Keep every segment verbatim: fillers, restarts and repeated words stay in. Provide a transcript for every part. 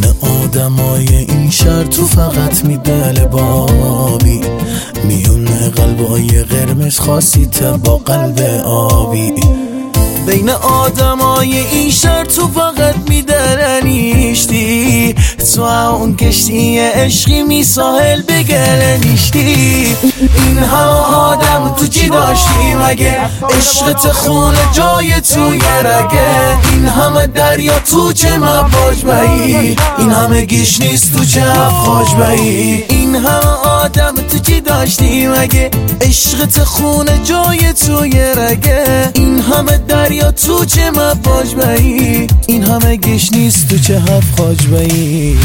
بین آدمای این شهر تو فقط میدل بابی، میون قلبای قرمز خاصی با قلب آبی. بین آدمای این شهر تو فقط میدرنیشتی، تو اون کشتی عشقی می ساحل بگرنیشتی. این همه آدم تو چی داشتی مگه؟ عشقت خونه جای توی رگه. این همه دریا تو چه مباج بایی، این همه گیش نیست تو چه افخاج بایی. این همه آدم تو چی داشتی مگه؟ عشقت خونه جای توی رگه. این همه دریا تو چه مباج بایی، این همه گیش نیست تو چه افخاج بایی.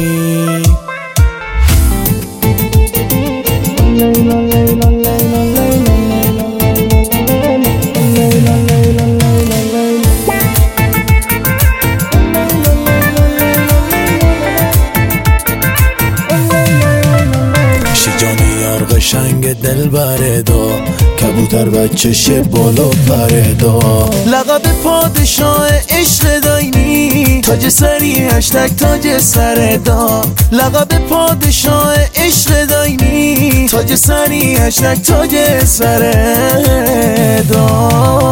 قشنگ دل بردا، کبوتر بچه شه بالا پردا. لقب پادشاه عشق داینی، تاج سری هشتگ تاج سردا. لقب پادشاه عشق داینی، تاج سری هشتگ تاج سردا.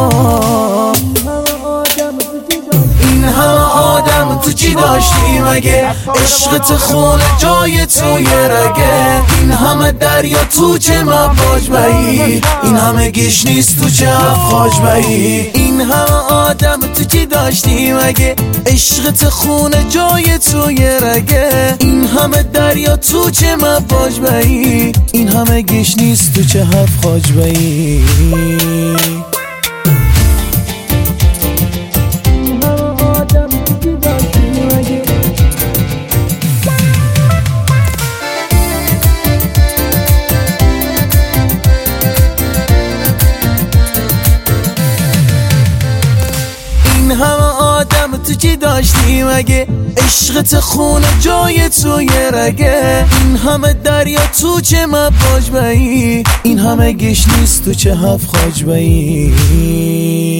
این همه آدم تو چی داشتی مگه؟ عشقت خونه جای توی رگه. این همه دریا تو چه مباج بایی، این همه گیش نیست تو چه افخاج بایی. این همه آدم تو چی داشتی مگه؟ عشقت خونه جای توی رگه. این همه دریا تو چه مباج بایی، این همه گیش نیست تو چه افخاج بایی. این همه آدم تو چی داشتی مگه؟ عشقت خونه جای توی رگه. این همه دریا تو چه مباج بایی، این همه گیش نیست تو چه افخاج بایی.